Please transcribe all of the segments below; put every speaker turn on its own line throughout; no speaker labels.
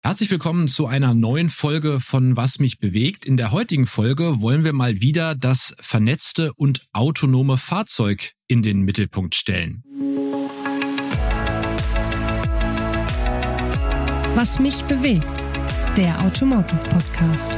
Herzlich willkommen zu einer neuen Folge von Was mich bewegt. In der heutigen Folge wollen wir mal wieder das vernetzte und autonome Fahrzeug in den Mittelpunkt stellen.
Was mich bewegt, der Automotive Podcast.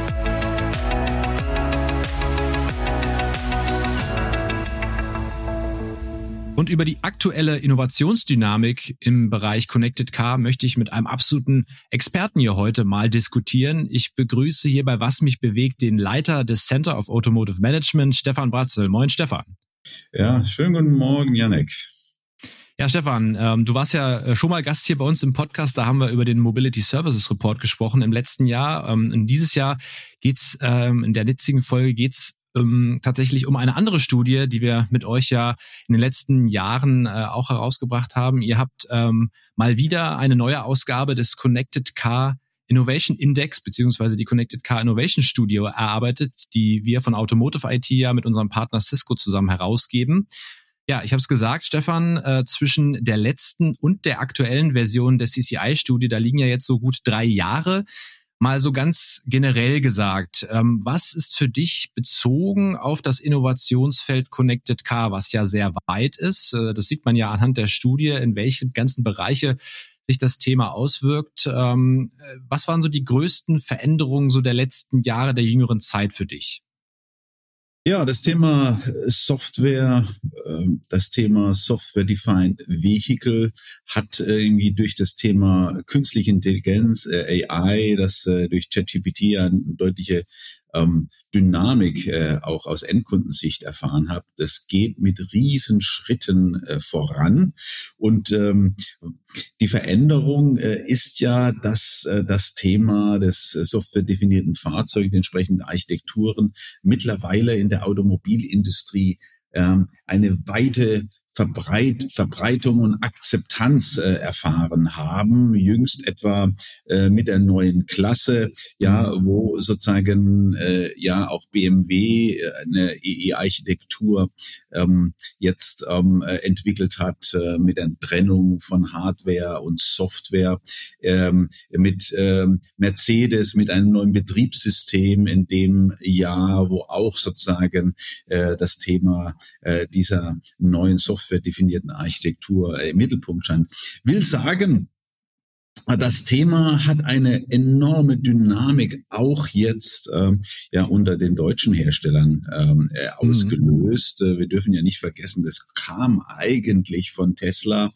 Und über die aktuelle Innovationsdynamik im Bereich Connected Car möchte ich mit einem absoluten Experten hier heute mal diskutieren. Ich begrüße hier bei Was mich bewegt den Leiter des Center of Automotive Management, Stefan Bratzel. Moin, Stefan.
Ja, schönen guten Morgen, Jannik.
Ja, Stefan, du warst ja schon mal Gast hier bei uns im Podcast. Da haben wir über den Mobility Services Report gesprochen im letzten Jahr. In dieses Jahr geht's, in der jetzigen Folge geht's tatsächlich um eine andere Studie, die wir mit euch ja in den letzten Jahren auch herausgebracht haben. Ihr habt mal wieder eine neue Ausgabe des Connected Car Innovation Index beziehungsweise die Connected Car Innovation Studie erarbeitet, die wir von Automotive IT ja mit unserem Partner Cisco zusammen herausgeben. Ja, ich habe es gesagt, Stefan, zwischen der letzten und der aktuellen Version der CCI-Studie, da liegen ja jetzt so gut 3 Jahre. Mal so ganz generell gesagt, was ist für dich bezogen auf das Innovationsfeld Connected Car, was ja sehr weit ist? Das sieht man ja anhand der Studie, in welchen ganzen Bereiche sich das Thema auswirkt. Was waren so die größten Veränderungen so der letzten Jahre, der jüngeren Zeit für dich?
Ja, das Thema Software, das Thema Software-Defined Vehicle hat irgendwie durch das Thema künstliche Intelligenz, AI, das durch ChatGPT eine deutliche Dynamik auch aus Endkundensicht erfahren habe. Das geht mit Riesenschritten voran. Und die Veränderung ist ja, dass das Thema des softwaredefinierten Fahrzeugs, entsprechenden Architekturen mittlerweile in der Automobilindustrie eine weite Verbreitung und Akzeptanz erfahren haben. Jüngst etwa mit der neuen Klasse, ja, wo sozusagen ja auch BMW eine EE-Architektur jetzt entwickelt hat mit der Trennung von Hardware und Software, mit Mercedes mit einem neuen Betriebssystem in dem Jahr, wo auch sozusagen das Thema dieser neuen softwaredefinierten Architektur im Mittelpunkt stand. Will sagen, das Thema hat eine enorme Dynamik auch jetzt ja unter den deutschen Herstellern ausgelöst. Wir dürfen ja nicht vergessen, das kam eigentlich von Tesla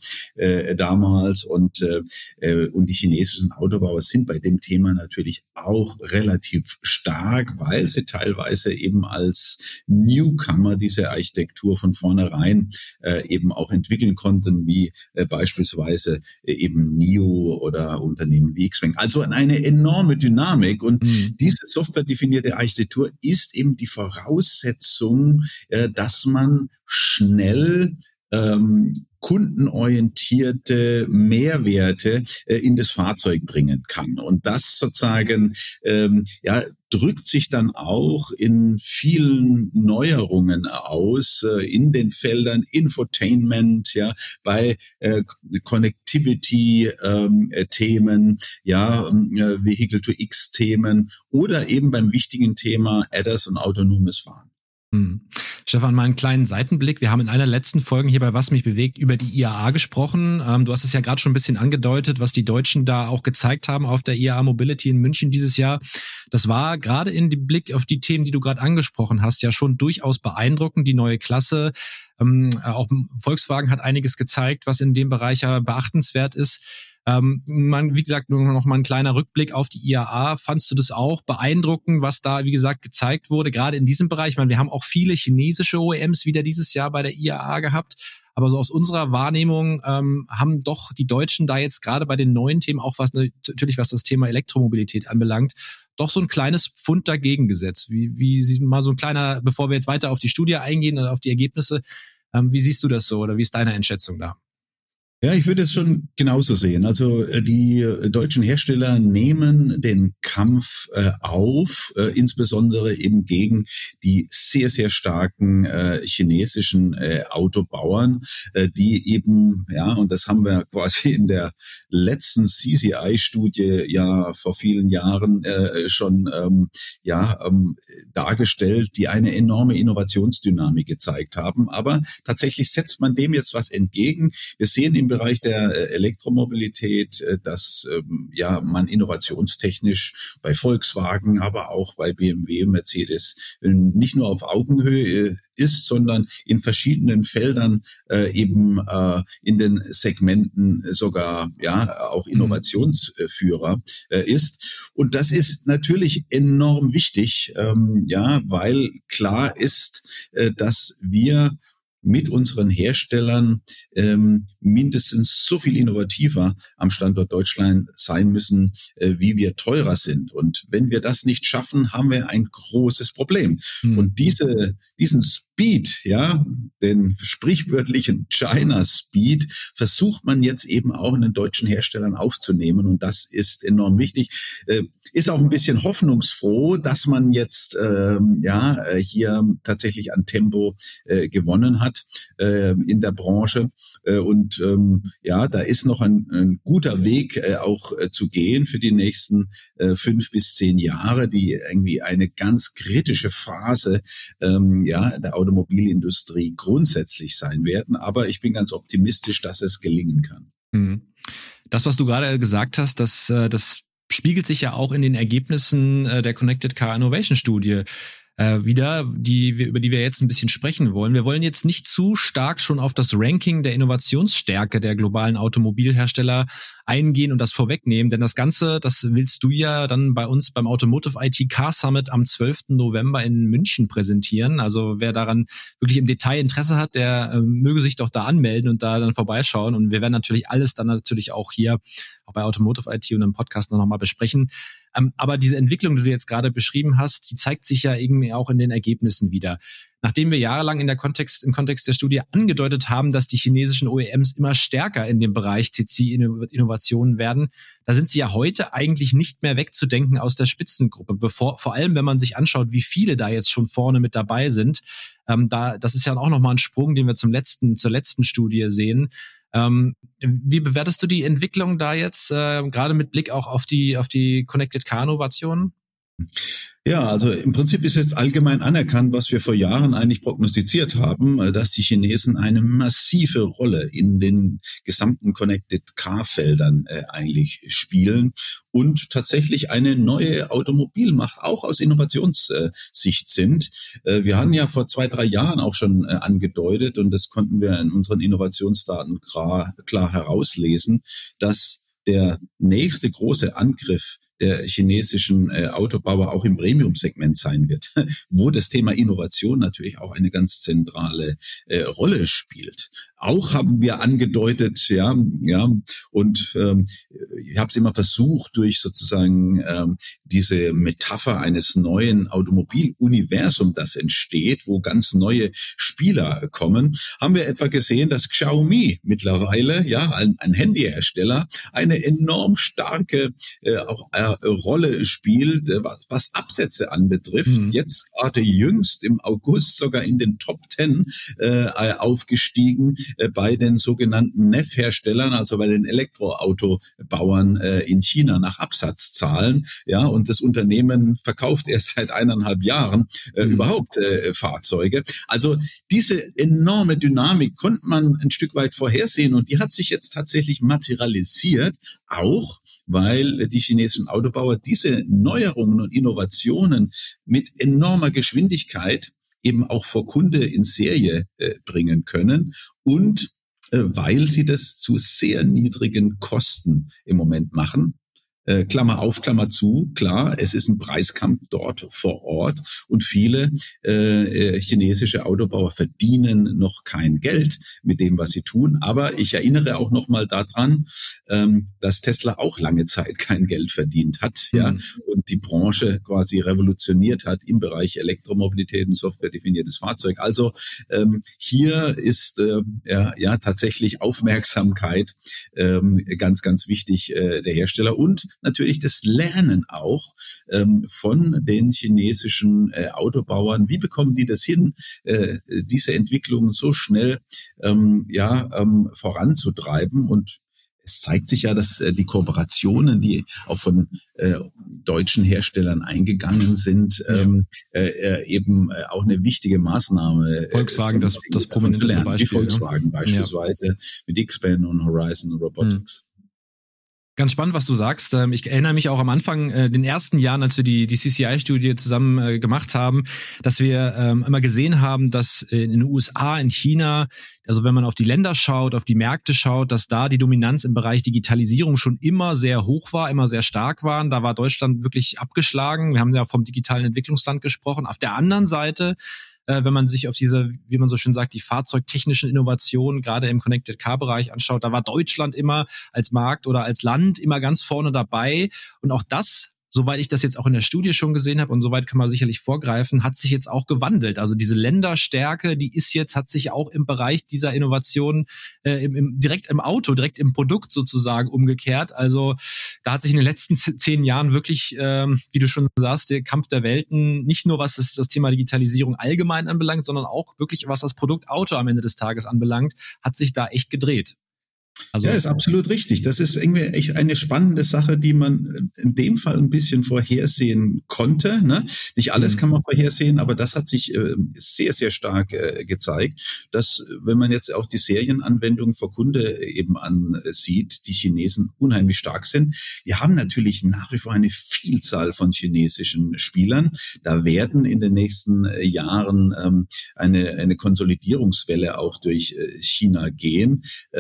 damals und die chinesischen Autobauer sind bei dem Thema natürlich auch relativ stark, weil sie teilweise eben als Newcomer diese Architektur von vornherein eben auch entwickeln konnten, wie beispielsweise eben NIO oder Unternehmen wie Xpeng. Also eine enorme Dynamik und diese softwaredefinierte Architektur ist eben die Voraussetzung, dass man schnell kundenorientierte Mehrwerte in das Fahrzeug bringen kann. Und das sozusagen ja drückt sich dann auch in vielen Neuerungen aus, in den Feldern Infotainment, ja, bei Connectivity-Themen, ja, Vehicle-to-X-Themen oder eben beim wichtigen Thema ADAS und autonomes Fahren.
Stefan, mal einen kleinen Seitenblick. Wir haben in einer letzten Folge hier bei Was mich bewegt über die IAA gesprochen. Du hast es ja gerade schon ein bisschen angedeutet, was die Deutschen da auch gezeigt haben auf der IAA Mobility in München dieses Jahr. Das war gerade in dem Blick auf die Themen, die du gerade angesprochen hast, ja schon durchaus beeindruckend. Die neue Klasse, auch Volkswagen hat einiges gezeigt, was in dem Bereich ja beachtenswert ist. Wie gesagt, nur noch mal ein kleiner Rückblick auf die IAA. Fandst du das auch beeindruckend, was da, wie gesagt, gezeigt wurde, gerade in diesem Bereich? Ich meine, wir haben auch viele chinesische OEMs wieder dieses Jahr bei der IAA gehabt. Aber so aus unserer Wahrnehmung haben doch die Deutschen da jetzt gerade bei den neuen Themen, auch was natürlich was das Thema Elektromobilität anbelangt, doch so ein kleines Pfund dagegen gesetzt. Wie mal so ein kleiner, bevor wir jetzt weiter auf die Studie eingehen oder auf die Ergebnisse, wie siehst du das so oder wie ist deine Einschätzung da?
Ja, ich würde es schon genauso sehen. Also die deutschen Hersteller nehmen den Kampf auf, insbesondere eben gegen die sehr, sehr starken chinesischen Autobauern, die eben, ja, und das haben wir quasi in der letzten CCI-Studie ja vor vielen Jahren schon dargestellt, die eine enorme Innovationsdynamik gezeigt haben. Aber tatsächlich setzt man dem jetzt was entgegen. Wir sehen im Bereich der Elektromobilität, dass man innovationstechnisch bei Volkswagen, aber auch bei BMW, Mercedes nicht nur auf Augenhöhe ist, sondern in verschiedenen Feldern in den Segmenten sogar auch Innovationsführer ist. Und das ist natürlich enorm wichtig, weil klar ist, dass wir mit unseren Herstellern mindestens so viel innovativer am Standort Deutschland sein müssen, wie wir teurer sind. Und wenn wir das nicht schaffen, haben wir ein großes Problem. Und diesen Speed, den sprichwörtlichen China Speed, versucht man jetzt eben auch in den deutschen Herstellern aufzunehmen. Und das ist enorm wichtig. Ist auch ein bisschen hoffnungsfroh, dass man jetzt hier tatsächlich an Tempo gewonnen hat in der Branche. Da ist noch ein guter Weg auch zu gehen für die nächsten 5 bis 10 Jahre, die irgendwie eine ganz kritische Phase der Automobilindustrie grundsätzlich sein werden. Aber ich bin ganz optimistisch, dass es gelingen kann.
Das, was du gerade gesagt hast, das spiegelt sich ja auch in den Ergebnissen der Connected Car Innovation Studie wieder, über die wir jetzt ein bisschen sprechen wollen. Wir wollen jetzt nicht zu stark schon auf das Ranking der Innovationsstärke der globalen Automobilhersteller eingehen und das vorwegnehmen, denn das Ganze, das willst du ja dann bei uns beim Automotive IT Car Summit am 12. November in München präsentieren. Also wer daran wirklich im Detail Interesse hat, der möge sich doch da anmelden und da dann vorbeischauen. Und wir werden natürlich alles dann natürlich auch hier, auch bei Automotive IT und im Podcast noch mal besprechen. Aber diese Entwicklung, die du jetzt gerade beschrieben hast, die zeigt sich ja irgendwie auch in den Ergebnissen wieder. Nachdem wir jahrelang im Kontext der Studie angedeutet haben, dass die chinesischen OEMs immer stärker in dem Bereich CC-Innovationen werden, da sind sie ja heute eigentlich nicht mehr wegzudenken aus der Spitzengruppe. Vor allem, wenn man sich anschaut, wie viele da jetzt schon vorne mit dabei sind. Das ist ja auch nochmal ein Sprung, den wir zur letzten Studie sehen. Wie bewertest du die Entwicklung da jetzt, gerade mit Blick auch auf die Connected Car Innovationen?
Ja, also im Prinzip ist jetzt allgemein anerkannt, was wir vor Jahren eigentlich prognostiziert haben, dass die Chinesen eine massive Rolle in den gesamten Connected Car-Feldern eigentlich spielen und tatsächlich eine neue Automobilmacht auch aus Innovationssicht sind. Wir hatten ja vor 2-3 Jahren auch schon angedeutet, und das konnten wir in unseren Innovationsdaten klar herauslesen, dass der nächste große Angriff der chinesischen Autobauer auch im Premium-Segment sein wird, wo das Thema Innovation natürlich auch eine ganz zentrale Rolle spielt. Auch haben wir angedeutet, ich habe es immer versucht, durch sozusagen diese Metapher eines neuen Automobiluniversums, das entsteht, wo ganz neue Spieler kommen, haben wir etwa gesehen, dass Xiaomi mittlerweile, ein Handyhersteller, eine enorm starke Rolle spielt, was Absätze anbetrifft. Jetzt gerade jüngst im August sogar in den Top 10 aufgestiegen bei den sogenannten NEF-Herstellern, also bei den Elektroautobauern in China nach Absatzzahlen. Ja, und das Unternehmen verkauft erst seit 1,5 Jahren überhaupt Fahrzeuge. Also diese enorme Dynamik konnte man ein Stück weit vorhersehen, und die hat sich jetzt tatsächlich materialisiert, auch weil die chinesischen Autobauer diese Neuerungen und Innovationen mit enormer Geschwindigkeit eben auch vor Kunde in Serie bringen können, und weil sie das zu sehr niedrigen Kosten im Moment machen. Klammer auf, Klammer zu, klar, es ist ein Preiskampf dort vor Ort und viele chinesische Autobauer verdienen noch kein Geld mit dem, was sie tun. Aber ich erinnere auch noch mal daran, dass Tesla auch lange Zeit kein Geld verdient hat, ja, und die Branche quasi revolutioniert hat im Bereich Elektromobilität und softwaredefiniertes Fahrzeug. Also hier ist ja tatsächlich Aufmerksamkeit ganz, ganz wichtig der Hersteller und natürlich das Lernen auch von den chinesischen Autobauern. Wie bekommen die das hin, diese Entwicklung so schnell voranzutreiben? Und es zeigt sich ja, dass die Kooperationen, die auch von deutschen Herstellern eingegangen sind, eben auch eine wichtige Maßnahme.
Volkswagen, das prominenteste Beispiel.
Wie Volkswagen beispielsweise mit Xpeng und Horizon Robotics.
Ganz spannend, was du sagst. Ich erinnere mich auch am Anfang, den ersten Jahren, als wir die CCI-Studie zusammen gemacht haben, dass wir immer gesehen haben, dass in den USA, in China, also wenn man auf die Länder schaut, auf die Märkte schaut, dass da die Dominanz im Bereich Digitalisierung schon immer sehr hoch war, immer sehr stark waren. Da war Deutschland wirklich abgeschlagen. Wir haben ja vom digitalen Entwicklungsland gesprochen. Auf der anderen Seite, wenn man sich auf diese, wie man so schön sagt, die fahrzeugtechnischen Innovationen gerade im Connected Car Bereich anschaut, da war Deutschland immer als Markt oder als Land immer ganz vorne dabei. Und auch das, soweit ich das jetzt auch in der Studie schon gesehen habe und soweit kann man sicherlich vorgreifen, hat sich jetzt auch gewandelt. Also diese Länderstärke, hat sich auch im Bereich dieser Innovation direkt im Auto, direkt im Produkt sozusagen umgekehrt. Also da hat sich in den letzten 10 Jahren wirklich, wie du schon sagst, der Kampf der Welten, nicht nur was das Thema Digitalisierung allgemein anbelangt, sondern auch wirklich was das Produkt Auto am Ende des Tages anbelangt, hat sich da echt gedreht. Also,
ja, ist absolut richtig. Das ist irgendwie echt eine spannende Sache, die man in dem Fall ein bisschen vorhersehen konnte. Ne? Nicht alles kann man vorhersehen, aber das hat sich sehr, sehr stark gezeigt, dass, wenn man jetzt auch die Serienanwendung für Kunde eben ansieht, die Chinesen unheimlich stark sind. Wir haben natürlich nach wie vor eine Vielzahl von chinesischen Spielern. Da werden in den nächsten Jahren eine Konsolidierungswelle auch durch China gehen.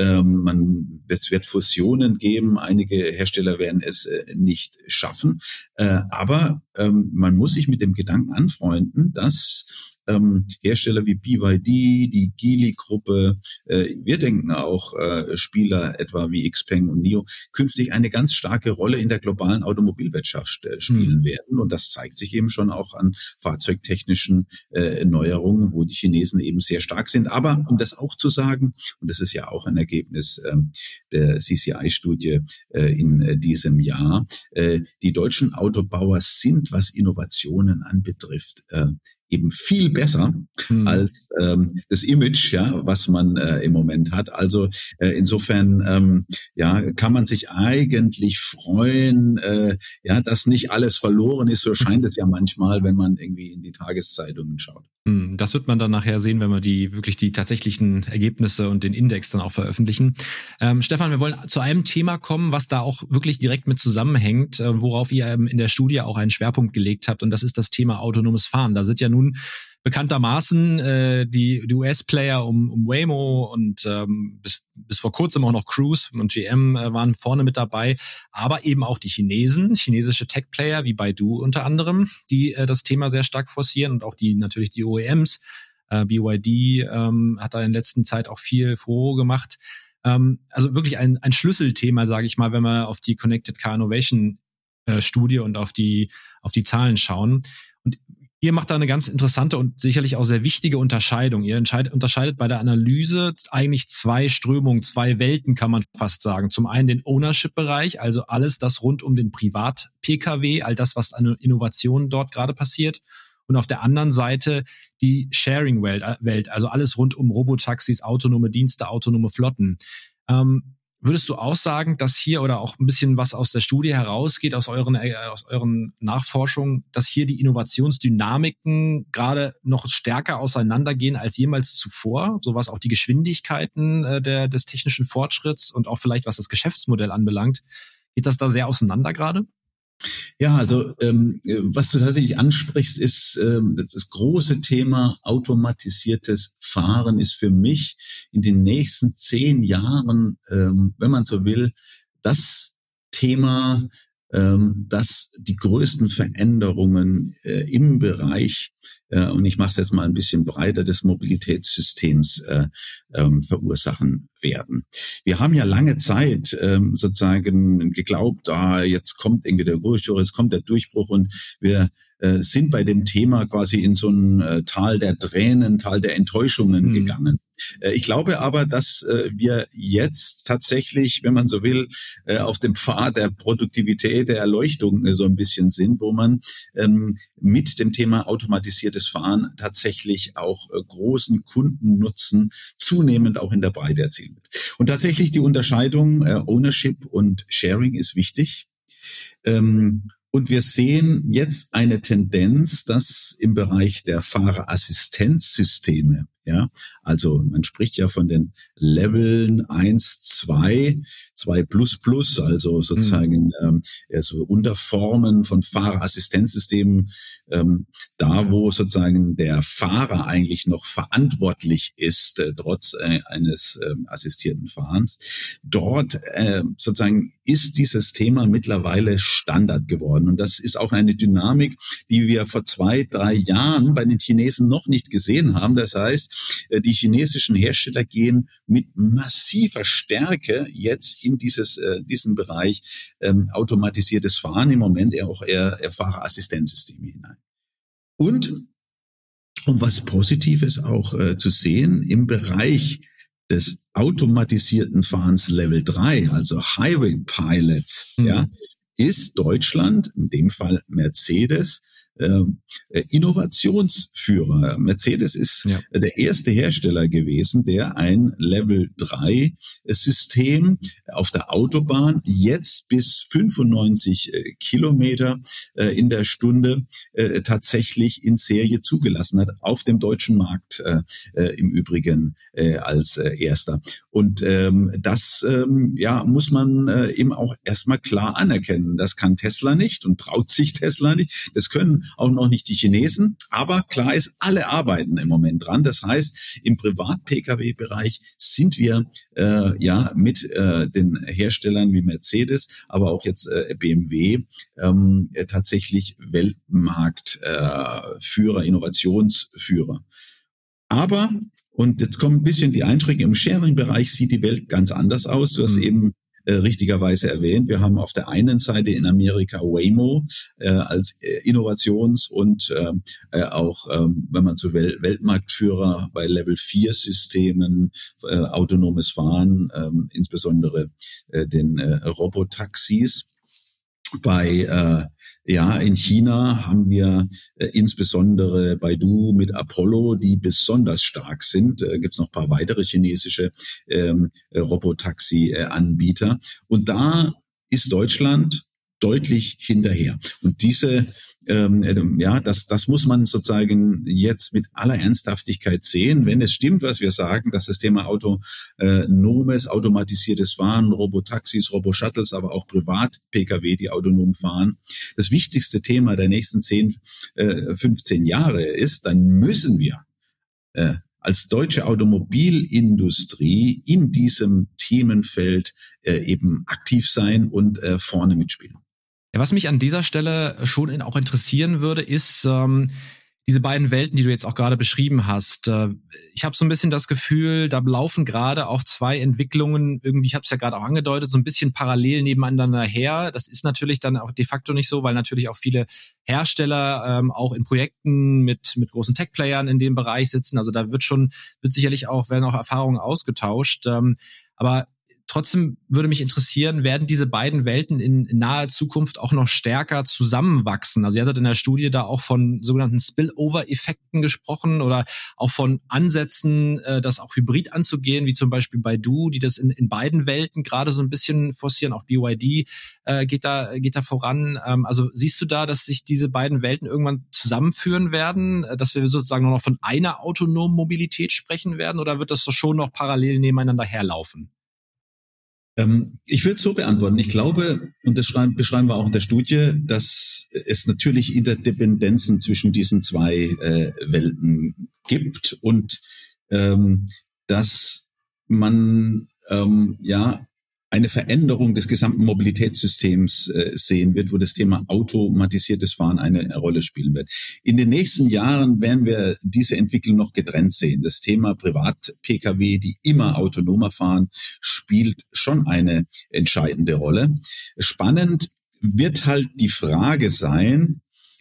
Es wird Fusionen geben, einige Hersteller werden es nicht schaffen, aber man muss sich mit dem Gedanken anfreunden, dass Hersteller wie BYD, die Geely-Gruppe, wir denken auch Spieler etwa wie Xpeng und NIO, künftig eine ganz starke Rolle in der globalen Automobilwirtschaft spielen werden. Und das zeigt sich eben schon auch an fahrzeugtechnischen Neuerungen, wo die Chinesen eben sehr stark sind. Aber um das auch zu sagen, und das ist ja auch ein Ergebnis der CCI-Studie in diesem Jahr, die deutschen Autobauer sind, was Innovationen anbetrifft, eben viel besser als das Image, ja, was man im Moment hat. Also insofern kann man sich eigentlich freuen, dass nicht alles verloren ist. So scheint es ja manchmal, wenn man irgendwie in die Tageszeitungen schaut.
Das wird man dann nachher sehen, wenn wir die tatsächlichen Ergebnisse und den Index dann auch veröffentlichen. Stefan, wir wollen zu einem Thema kommen, was da auch wirklich direkt mit zusammenhängt, worauf ihr in der Studie auch einen Schwerpunkt gelegt habt, und das ist das Thema autonomes Fahren. Da sind ja nun bekanntermaßen die US-Player um Waymo und bis vor kurzem auch noch Cruise und GM waren vorne mit dabei, aber eben auch die chinesische Tech-Player wie Baidu unter anderem, die das Thema sehr stark forcieren, und auch natürlich die OEMs. BYD hat da in der letzten Zeit auch viel Furore gemacht. Also wirklich ein Schlüsselthema, sage ich mal, wenn wir auf die Connected Car Innovation Studie und auf die Zahlen schauen. Und ihr macht da eine ganz interessante und sicherlich auch sehr wichtige Unterscheidung. Ihr unterscheidet bei der Analyse eigentlich 2 Strömungen, 2 Welten, kann man fast sagen. Zum einen den Ownership-Bereich, also alles das rund um den Privat-Pkw, all das, was an Innovationen dort gerade passiert. Und auf der anderen Seite die Sharing-Welt, also alles rund um Robotaxis, autonome Dienste, autonome Flotten. Würdest du auch sagen, dass hier, oder auch ein bisschen was aus der Studie herausgeht, aus euren Nachforschungen, dass hier die Innovationsdynamiken gerade noch stärker auseinandergehen als jemals zuvor, so was auch die Geschwindigkeiten des technischen Fortschritts und auch vielleicht was das Geschäftsmodell anbelangt? Geht das da sehr auseinander gerade?
Ja, also was du tatsächlich ansprichst, ist das große Thema automatisiertes Fahren ist für mich in den nächsten 10 Jahren, wenn man so will, das Thema, dass die größten Veränderungen im Bereich, und ich mache es jetzt mal ein bisschen breiter, des Mobilitätssystems verursachen werden. Wir haben ja lange Zeit sozusagen geglaubt, jetzt kommt irgendwie der Durchbruch, jetzt kommt der Durchbruch, und wir sind bei dem Thema quasi in so ein Tal der Tränen, Tal der Enttäuschungen gegangen. Ich glaube aber, dass wir jetzt tatsächlich, wenn man so will, auf dem Pfad der Produktivität, der Erleuchtung so ein bisschen sind, wo man mit dem Thema automatisiertes Fahren tatsächlich auch großen Kundennutzen zunehmend auch in der Breite erzielen wird. Und tatsächlich die Unterscheidung Ownership und Sharing ist wichtig. Und wir sehen jetzt eine Tendenz, dass im Bereich der Fahrerassistenzsysteme, ja, also man spricht ja von den Leveln 1, 2, 2++, also sozusagen so Unterformen von Fahrerassistenzsystemen, da wo sozusagen der Fahrer eigentlich noch verantwortlich ist, trotz eines assistierten Fahrens. Dort sozusagen ist dieses Thema mittlerweile Standard geworden. Und das ist auch eine Dynamik, die wir vor 2, 3 Jahren bei den Chinesen noch nicht gesehen haben. Das heißt, die chinesischen Hersteller gehen mit massiver Stärke jetzt in diesen Bereich automatisiertes Fahren, im Moment eher Fahrerassistenzsysteme hinein. Und um was Positives auch zu sehen, im Bereich des automatisierten Fahrens Level 3, also Highway Pilots, ja, ist Deutschland, in dem Fall Mercedes, Innovationsführer. Mercedes ist der erste Hersteller gewesen, der ein Level 3 System auf der Autobahn jetzt bis 95 Kilometer in der Stunde tatsächlich in Serie zugelassen hat, auf dem deutschen Markt im Übrigen als erster. Und das muss man eben auch erstmal klar anerkennen. Das kann Tesla nicht und traut sich Tesla nicht. Das können auch noch nicht die Chinesen. Aber klar ist, alle arbeiten im Moment dran. Das heißt, im Privat-Pkw-Bereich sind wir mit den Herstellern wie Mercedes, aber auch jetzt BMW tatsächlich Weltmarktführer, Innovationsführer. Aber, und jetzt kommen ein bisschen die Einschränkungen, im Sharing-Bereich sieht die Welt ganz anders aus. Du hast eben richtigerweise erwähnt, wir haben auf der einen Seite in Amerika Waymo als Innovations- und auch, wenn man so will, Weltmarktführer bei Level 4 Systemen, autonomes Fahren, insbesondere den Robotaxis. In China haben wir insbesondere Baidu mit Apollo, die besonders stark sind. Gibt's noch ein paar weitere chinesische Robotaxi-Anbieter. Und da ist Deutschland deutlich hinterher. Und das muss man sozusagen jetzt mit aller Ernsthaftigkeit sehen. Wenn es stimmt, was wir sagen, dass das Thema automatisiertes Fahren, Robotaxis, Roboshuttles, aber auch Privat-Pkw, die autonom fahren, das wichtigste Thema der nächsten 10, 15 Jahre ist, dann müssen wir als deutsche Automobilindustrie in diesem Themenfeld eben aktiv sein und vorne mitspielen.
Ja, was mich an dieser Stelle schon auch interessieren würde, ist diese beiden Welten, die du jetzt auch gerade beschrieben hast. Ich habe so ein bisschen das Gefühl, da laufen gerade auch zwei Entwicklungen, irgendwie, ich habe es ja gerade auch angedeutet, so ein bisschen parallel nebeneinander her. Das ist natürlich dann auch de facto nicht so, weil natürlich auch viele Hersteller auch in Projekten mit großen Tech-Playern in dem Bereich sitzen. Also da werden auch Erfahrungen ausgetauscht. Aber trotzdem würde mich interessieren, werden diese beiden Welten in naher Zukunft auch noch stärker zusammenwachsen? Also ihr hattet in der Studie da auch von sogenannten Spillover-Effekten gesprochen oder auch von Ansätzen, das auch hybrid anzugehen, wie zum Beispiel Baidu, die das in beiden Welten gerade so ein bisschen forcieren. Auch BYD geht da voran. Also siehst du da, dass sich diese beiden Welten irgendwann zusammenführen werden, dass wir sozusagen nur noch von einer autonomen Mobilität sprechen werden, oder wird das doch schon noch parallel nebeneinander herlaufen?
Ich würde es so beantworten. Ich glaube, und das beschreiben wir auch in der Studie, dass es natürlich Interdependenzen zwischen diesen zwei Welten gibt und dass man eine Veränderung des gesamten Mobilitätssystems sehen wird, wo das Thema automatisiertes Fahren eine Rolle spielen wird. In den nächsten Jahren werden wir diese Entwicklung noch getrennt sehen. Das Thema Privat-Pkw, die immer autonomer fahren, spielt schon eine entscheidende Rolle. Spannend wird halt die Frage sein,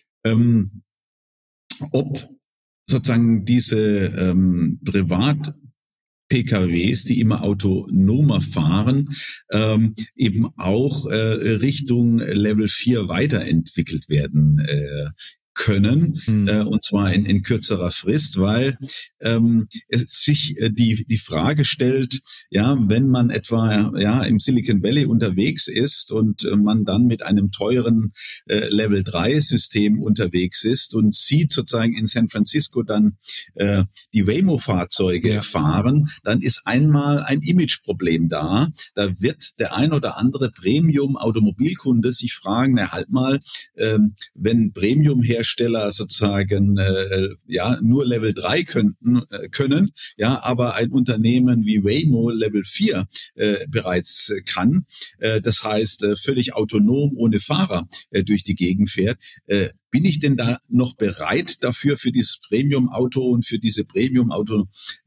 ob sozusagen diese Privat-PKWs, die immer autonomer fahren, eben auch Richtung Level 4 weiterentwickelt werden können, und zwar in kürzerer Frist, weil es sich die Frage stellt, ja, wenn man etwa im Silicon Valley unterwegs ist und man dann mit einem teuren Level 3 System unterwegs ist und sieht sozusagen in San Francisco dann die Waymo-Fahrzeuge fahren, dann ist einmal ein Imageproblem da. Da wird der ein oder andere Premium-Automobilkunde sich fragen, halt mal, wenn Premium-Hersteller sozusagen nur Level 3 können, aber ein Unternehmen wie Waymo Level 4 bereits kann, das heißt völlig autonom ohne Fahrer durch die Gegend fährt. Bin ich denn da noch bereit dafür, für dieses Premium-Auto und für diese Premium-autonomen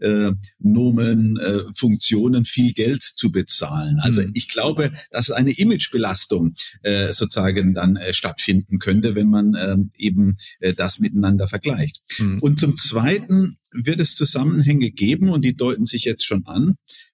Funktionen viel Geld zu bezahlen? Also ich glaube, dass eine Imagebelastung sozusagen dann stattfinden könnte, wenn man eben das miteinander vergleicht. Und zum Zweiten wird es Zusammenhänge geben, und die deuten sich jetzt schon an,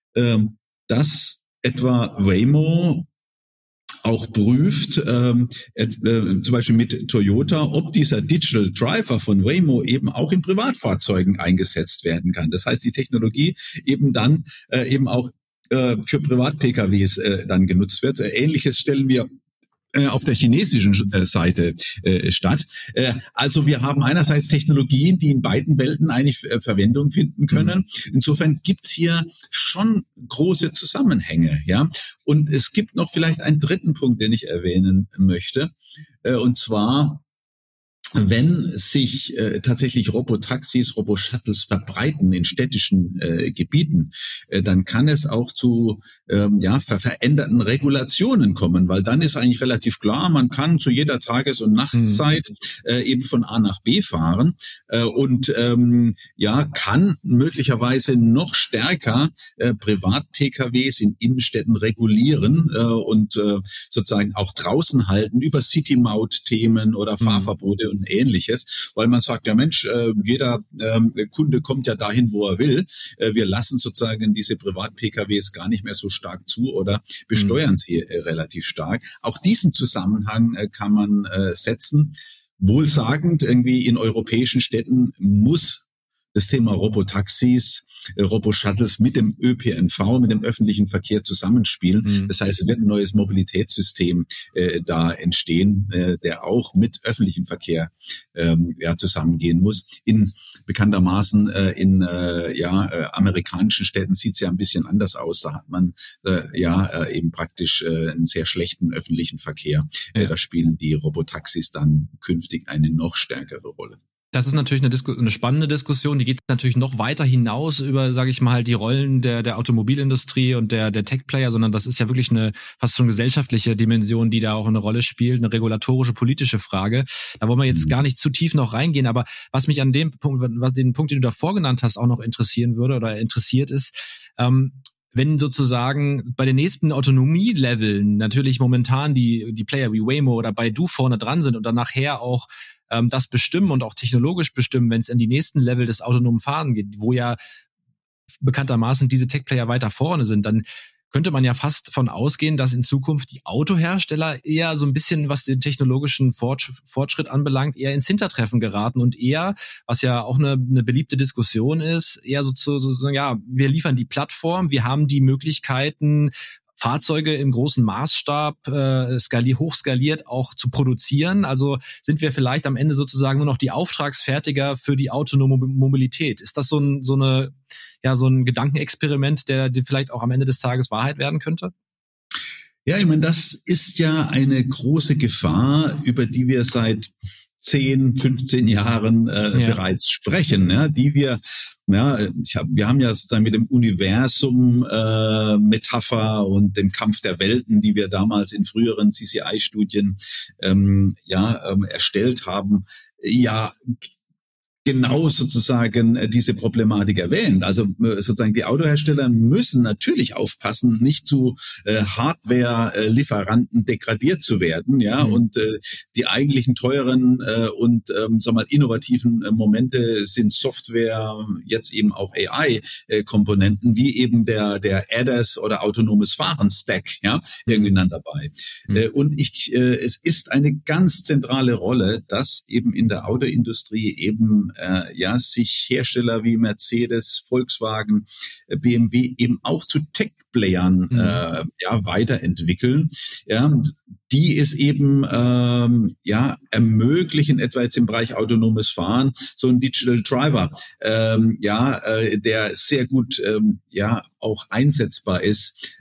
dass etwa Waymo auch prüft, zum Beispiel mit Toyota, ob dieser Digital Driver von Waymo eben auch in Privatfahrzeugen eingesetzt werden kann. Das heißt, die Technologie eben dann eben auch für Privat-PKWs dann genutzt wird. Ähnliches stellen wir auf der chinesischen Seite statt. Also wir haben einerseits Technologien, die in beiden Welten eigentlich Verwendung finden können. Insofern gibt's hier schon große Zusammenhänge, ja. Und es gibt noch vielleicht einen dritten Punkt, den ich erwähnen möchte, und zwar, wenn sich tatsächlich Robotaxis, Roboshuttles verbreiten in städtischen Gebieten, dann kann es auch zu veränderten Regulationen kommen, weil dann ist eigentlich relativ klar, man kann zu jeder Tages- und Nachtzeit eben von A nach B fahren und kann möglicherweise noch stärker Privat-PKWs in Innenstädten regulieren und sozusagen auch draußen halten über City-Maut-Themen oder Fahrverbote und Ähnliches, weil man sagt, ja Mensch, jeder Kunde kommt ja dahin, wo er will. Wir lassen sozusagen diese Privat-PKWs gar nicht mehr so stark zu oder besteuern sie relativ stark. Auch diesen Zusammenhang kann man setzen. Wohlsagend, irgendwie in europäischen Städten muss das Thema Robotaxis, Roboshuttles mit dem ÖPNV, mit dem öffentlichen Verkehr zusammenspielen. Das heißt, es wird ein neues Mobilitätssystem da entstehen, der auch mit öffentlichem Verkehr zusammengehen muss. Bekanntermaßen in amerikanischen Städten sieht es ja ein bisschen anders aus. Da hat man eben praktisch einen sehr schlechten öffentlichen Verkehr. Da spielen die Robotaxis dann künftig eine noch stärkere Rolle.
Das ist natürlich eine spannende Diskussion, die geht natürlich noch weiter hinaus über, sage ich mal, die Rollen der Automobilindustrie und der Tech-Player, sondern das ist ja wirklich eine fast schon gesellschaftliche Dimension, die da auch eine Rolle spielt, eine regulatorische, politische Frage. Da wollen wir jetzt gar nicht zu tief noch reingehen, aber was mich an dem Punkt, den Punkt, den du davor genannt hast, auch noch interessieren würde oder interessiert ist, wenn sozusagen bei den nächsten Autonomie-Leveln natürlich momentan die Player wie Waymo oder Baidu vorne dran sind und dann nachher auch das bestimmen und auch technologisch bestimmen, wenn es in die nächsten Level des autonomen Fahren geht, wo ja bekanntermaßen diese Tech-Player weiter vorne sind, dann könnte man ja fast von ausgehen, dass in Zukunft die Autohersteller eher so ein bisschen, was den technologischen Fortschritt anbelangt, eher ins Hintertreffen geraten und eher, was ja auch eine beliebte Diskussion ist, eher wir liefern die Plattform, wir haben die Möglichkeiten, Fahrzeuge im großen Maßstab hochskaliert auch zu produzieren. Also sind wir vielleicht am Ende sozusagen nur noch die Auftragsfertiger für die autonome Mobilität. Ist das so ein Gedankenexperiment, der vielleicht auch am Ende des Tages Wahrheit werden könnte?
Ja, ich meine, das ist ja eine große Gefahr, über die wir seit 10, 15 Jahren bereits sprechen, ja, die wir haben ja sozusagen mit dem Universum Metapher und dem Kampf der Welten, die wir damals in früheren CCI-Studien erstellt haben, ja genau sozusagen diese Problematik erwähnt. Also sozusagen die Autohersteller müssen natürlich aufpassen, nicht zu Hardware-Lieferanten degradiert zu werden, und die eigentlichen teuren und innovativen Momente sind Software, jetzt eben auch AI-Komponenten, wie eben der ADAS oder autonomes Fahren-Stack, irgendwie dann dabei. Und es ist eine ganz zentrale Rolle, dass eben in der Autoindustrie eben sich Hersteller wie Mercedes, Volkswagen, BMW eben auch zu Tech-Playern weiterentwickeln, die es eben ermöglichen, etwa jetzt im Bereich autonomes Fahren, so ein Digital Driver, der sehr gut auch einsetzbar ist,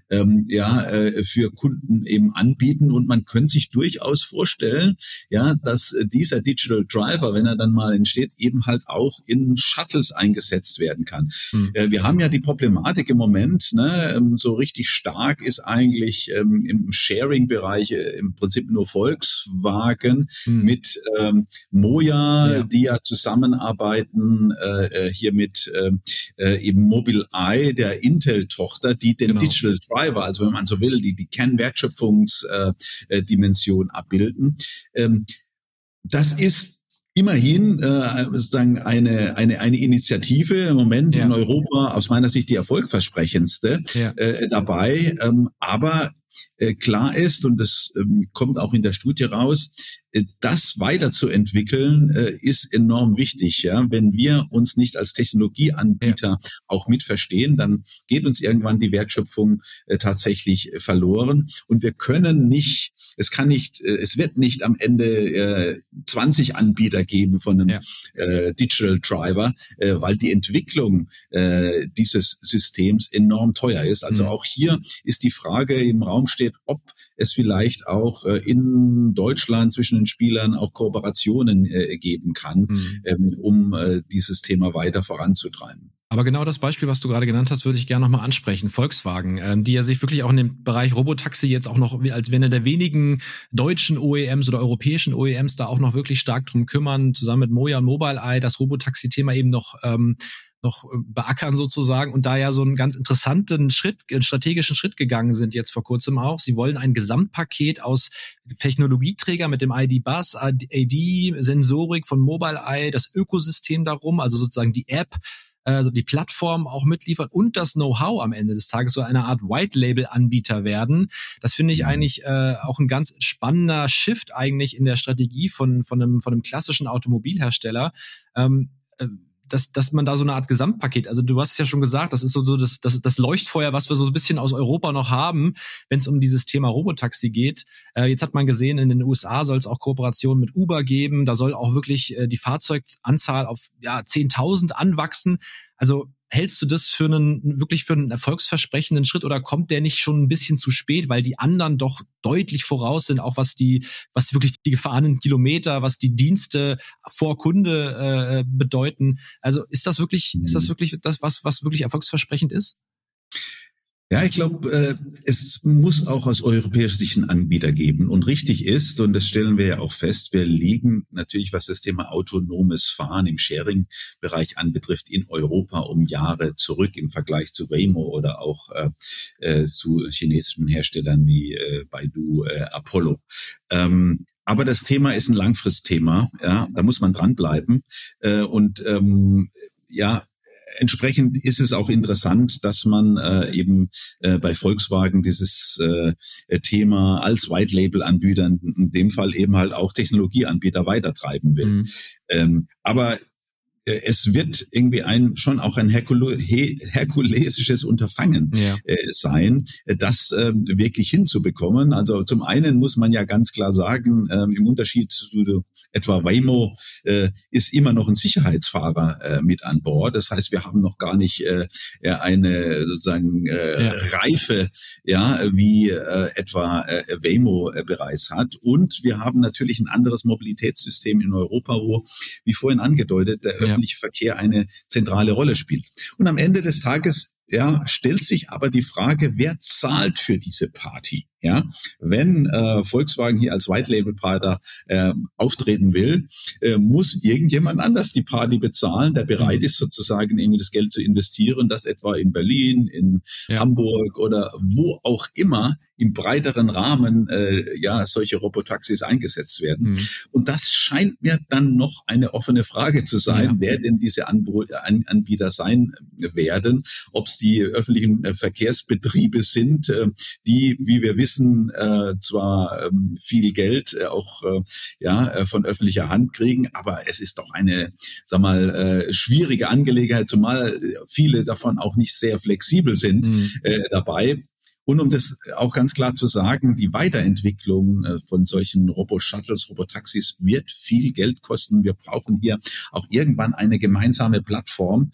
für Kunden eben anbieten. Und man könnte sich durchaus vorstellen, dass dieser Digital Driver, wenn er dann mal entsteht, eben halt auch in Shuttles eingesetzt werden kann. Wir haben ja die Problematik im Moment, so richtig stark ist eigentlich im Sharing-Bereich im Prinzip nur Volkswagen mit Moja, die ja zusammenarbeiten hier mit eben Mobileye, der Intel-Tochter, die den Digital Driver, also wenn man so will, die Kernwertschöpfungsdimension abbilden. Das ist immerhin sozusagen eine Initiative im Moment in Europa aus meiner Sicht die erfolgversprechendste dabei. Aber klar ist, und das kommt auch in der Studie raus, das weiterzuentwickeln ist enorm wichtig. Wenn wir uns nicht als Technologieanbieter auch mitverstehen, dann geht uns irgendwann die Wertschöpfung tatsächlich verloren. Und wir können nicht, es wird nicht am Ende 20 Anbieter geben von einem Digital Driver, weil die Entwicklung dieses Systems enorm teuer ist. Also auch hier ist die Frage im Raum steht, ob es vielleicht auch in Deutschland zwischen den Spielern auch Kooperationen geben kann, um dieses Thema weiter voranzutreiben.
Aber genau das Beispiel, was du gerade genannt hast, würde ich gerne nochmal ansprechen. Volkswagen, die ja sich wirklich auch in dem Bereich Robotaxi jetzt auch noch als einer der wenigen deutschen OEMs oder europäischen OEMs da auch noch wirklich stark drum kümmern, zusammen mit Moja und Mobileye, das Robotaxi-Thema eben noch beackern sozusagen und da ja so einen ganz interessanten strategischen Schritt gegangen sind jetzt vor kurzem auch. Sie wollen ein Gesamtpaket aus Technologieträger mit dem ID-Bus, AD-Sensorik von Mobileye, das Ökosystem darum, also sozusagen die App, also die Plattform auch mitliefern und das Know-how am Ende des Tages so eine Art White-Label-Anbieter werden. Das finde ich eigentlich auch ein ganz spannender Shift eigentlich in der Strategie von einem klassischen Automobilhersteller. Dass man da so eine Art Gesamtpaket, also du hast es ja schon gesagt, das ist so das Leuchtfeuer, was wir so ein bisschen aus Europa noch haben, wenn es um dieses Thema Robotaxi geht. Jetzt hat man gesehen, in den USA soll es auch Kooperationen mit Uber geben, da soll auch wirklich die Fahrzeuganzahl auf 10.000 anwachsen. Also hältst du das für einen erfolgsversprechenden Schritt oder kommt der nicht schon ein bisschen zu spät, weil die anderen doch deutlich voraus sind, auch was wirklich die gefahrenen Kilometer, was die Dienste vor Kunde bedeuten? Also ist das wirklich das, was wirklich erfolgsversprechend ist?
Ja, ich glaube, es muss auch aus europäischer Sicht einen Anbieter geben. Und richtig ist, und das stellen wir ja auch fest, wir liegen natürlich, was das Thema autonomes Fahren im Sharing-Bereich anbetrifft, in Europa um Jahre zurück im Vergleich zu Waymo oder auch zu chinesischen Herstellern wie Baidu, Apollo. Aber das Thema ist ein Langfristthema, da muss man dranbleiben. Entsprechend ist es auch interessant, dass man eben bei Volkswagen dieses Thema als White-Label-Anbieter, in dem Fall eben halt auch Technologieanbieter weitertreiben will. Aber es wird irgendwie schon auch ein herkulesisches Unterfangen sein, das wirklich hinzubekommen. Also zum einen muss man ja ganz klar sagen, im Unterschied zu etwa Waymo ist immer noch ein Sicherheitsfahrer mit an Bord. Das heißt, wir haben noch gar nicht eine sozusagen Reife, wie etwa Waymo bereits hat. Und wir haben natürlich ein anderes Mobilitätssystem in Europa, wo, wie vorhin angedeutet, der öffentliche Verkehr eine zentrale Rolle spielt. Und am Ende des Tages stellt sich aber die Frage, wer zahlt für diese Party? Ja, wenn Volkswagen hier als White-Label-Partner auftreten will, muss irgendjemand anders die Party bezahlen, der bereit ist, sozusagen irgendwie das Geld zu investieren, das etwa in Berlin, in Hamburg oder wo auch immer im breiteren Rahmen solche Robotaxis eingesetzt werden. Und das scheint mir dann noch eine offene Frage zu sein, wer denn diese Anbieter sein werden, ob es die öffentlichen Verkehrsbetriebe sind, die, wie wir wissen, zwar viel Geld auch von öffentlicher Hand kriegen, aber es ist doch eine, schwierige Angelegenheit, zumal viele davon auch nicht sehr flexibel sind dabei. Und um das auch ganz klar zu sagen, die Weiterentwicklung von solchen Robo-Shuttles, Robotaxis wird viel Geld kosten. Wir brauchen hier auch irgendwann eine gemeinsame Plattform,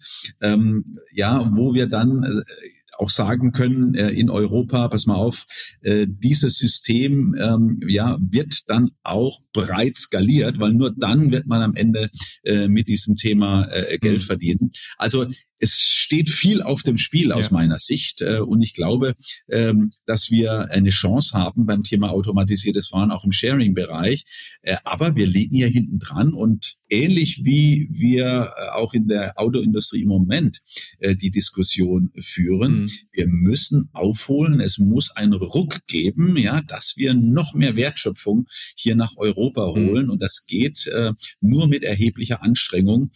wo wir dann auch sagen können, in Europa, pass mal auf, dieses System wird dann auch breit skaliert, weil nur dann wird man am Ende mit diesem Thema Geld verdienen. Also es steht viel auf dem Spiel aus meiner Sicht und ich glaube, dass wir eine Chance haben beim Thema automatisiertes Fahren, auch im Sharing-Bereich. Aber wir liegen hier hinten dran und ähnlich wie wir auch in der Autoindustrie im Moment die Diskussion führen, wir müssen aufholen, es muss einen Ruck geben, dass wir noch mehr Wertschöpfung hier nach Europa holen und das geht nur mit erheblicher Anstrengung,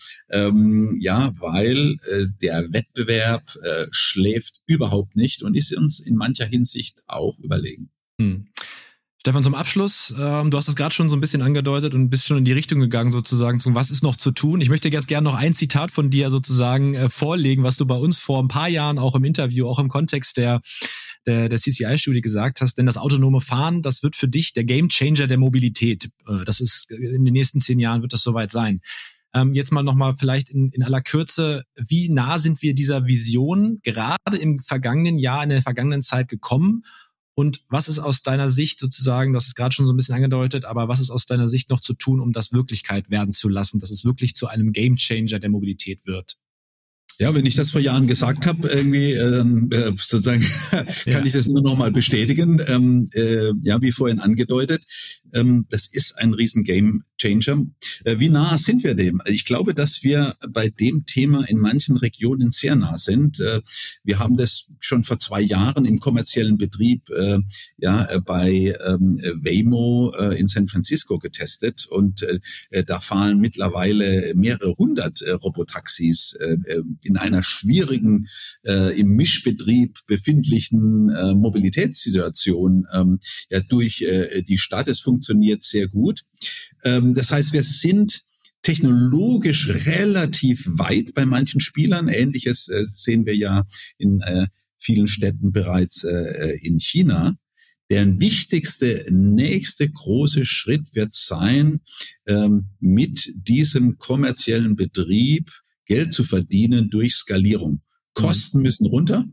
weil der Wettbewerb schläft überhaupt nicht und ist uns in mancher Hinsicht auch überlegen.
Stefan, zum Abschluss, du hast es gerade schon so ein bisschen angedeutet und bist schon in die Richtung gegangen sozusagen, was ist noch zu tun? Ich möchte jetzt gerne noch ein Zitat von dir sozusagen vorlegen, was du bei uns vor ein paar Jahren auch im Interview, auch im Kontext der CCI-Studie gesagt hast, denn das autonome Fahren, das wird für dich der Gamechanger der Mobilität. Das ist in den nächsten 10 Jahren wird das soweit sein. Jetzt mal nochmal vielleicht in aller Kürze, wie nah sind wir dieser Vision gerade im vergangenen Jahr, in der vergangenen Zeit gekommen? Und was ist aus deiner Sicht sozusagen, du hast es gerade schon so ein bisschen angedeutet, aber was ist aus deiner Sicht noch zu tun, um das Wirklichkeit werden zu lassen, dass es wirklich zu einem Gamechanger der Mobilität wird?
Ja, wenn ich das vor Jahren gesagt habe, irgendwie sozusagen kann ich das nur noch mal bestätigen. Wie vorhin angedeutet, das ist ein riesen Game Changer. Wie nah sind wir dem? Ich glaube, dass wir bei dem Thema in manchen Regionen sehr nah sind. Wir haben das schon vor 2 Jahren im kommerziellen Betrieb bei Waymo in San Francisco getestet und da fahren mittlerweile mehrere 100 Robotaxis in einer schwierigen, im Mischbetrieb befindlichen Mobilitätssituation durch die Stadt. Es funktioniert sehr gut. Das heißt, wir sind technologisch relativ weit bei manchen Spielern. Ähnliches sehen wir ja in vielen Städten bereits in China. Der nächste große Schritt wird sein, mit diesem kommerziellen Betrieb Geld zu verdienen durch Skalierung. Kosten müssen runter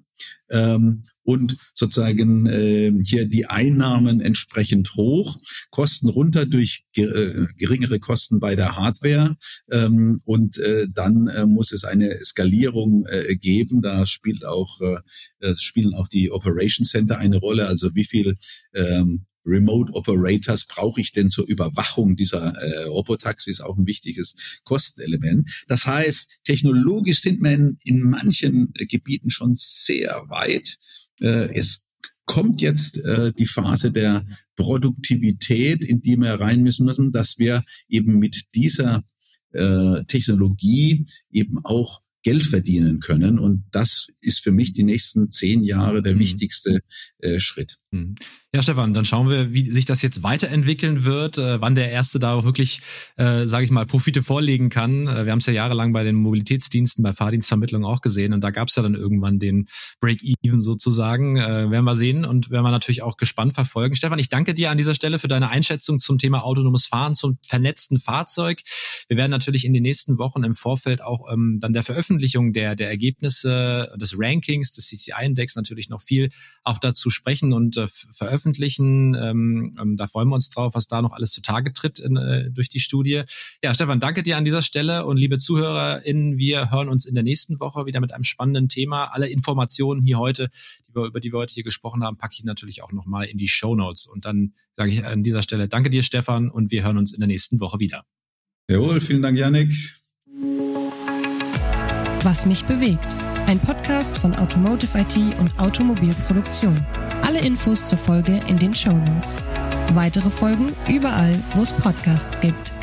und sozusagen hier die Einnahmen entsprechend hoch, Kosten runter durch geringere Kosten bei der Hardware und dann muss es eine Skalierung geben. Da spielen auch die Operation Center eine Rolle, also wie viel Remote Operators brauche ich denn zur Überwachung dieser Robotaxis, auch ein wichtiges Kostenelement. Das heißt, technologisch sind wir in manchen Gebieten schon sehr weit. Es kommt jetzt die Phase der Produktivität, in die wir rein müssen, dass wir eben mit dieser Technologie eben auch Geld verdienen können. Und das ist für mich die nächsten 10 Jahre der wichtigste Schritt.
Ja, Stefan, dann schauen wir, wie sich das jetzt weiterentwickeln wird, wann der Erste da auch wirklich, sage ich mal, Profite vorlegen kann. Wir haben es ja jahrelang bei den Mobilitätsdiensten, bei Fahrdienstvermittlung auch gesehen und da gab es ja dann irgendwann den Break-Even sozusagen. Werden wir sehen und werden wir natürlich auch gespannt verfolgen. Stefan, ich danke dir an dieser Stelle für deine Einschätzung zum Thema autonomes Fahren, zum vernetzten Fahrzeug. Wir werden natürlich in den nächsten Wochen im Vorfeld auch dann der Veröffentlichung der Ergebnisse des Rankings, des CCI-Index natürlich noch viel auch dazu sprechen und veröffentlichen. Da freuen wir uns drauf, was da noch alles zutage tritt durch die Studie. Ja, Stefan, danke dir an dieser Stelle und liebe ZuhörerInnen, wir hören uns in der nächsten Woche wieder mit einem spannenden Thema. Alle Informationen hier heute, über die wir heute hier gesprochen haben, packe ich natürlich auch nochmal in die Shownotes. Und dann sage ich an dieser Stelle danke dir, Stefan, und wir hören uns in der nächsten Woche wieder.
Jawohl, vielen Dank, Yannick.
Was mich bewegt. Ein Podcast von Automotive IT und Automobilproduktion. Alle Infos zur Folge in den Shownotes. Weitere Folgen überall, wo es Podcasts gibt.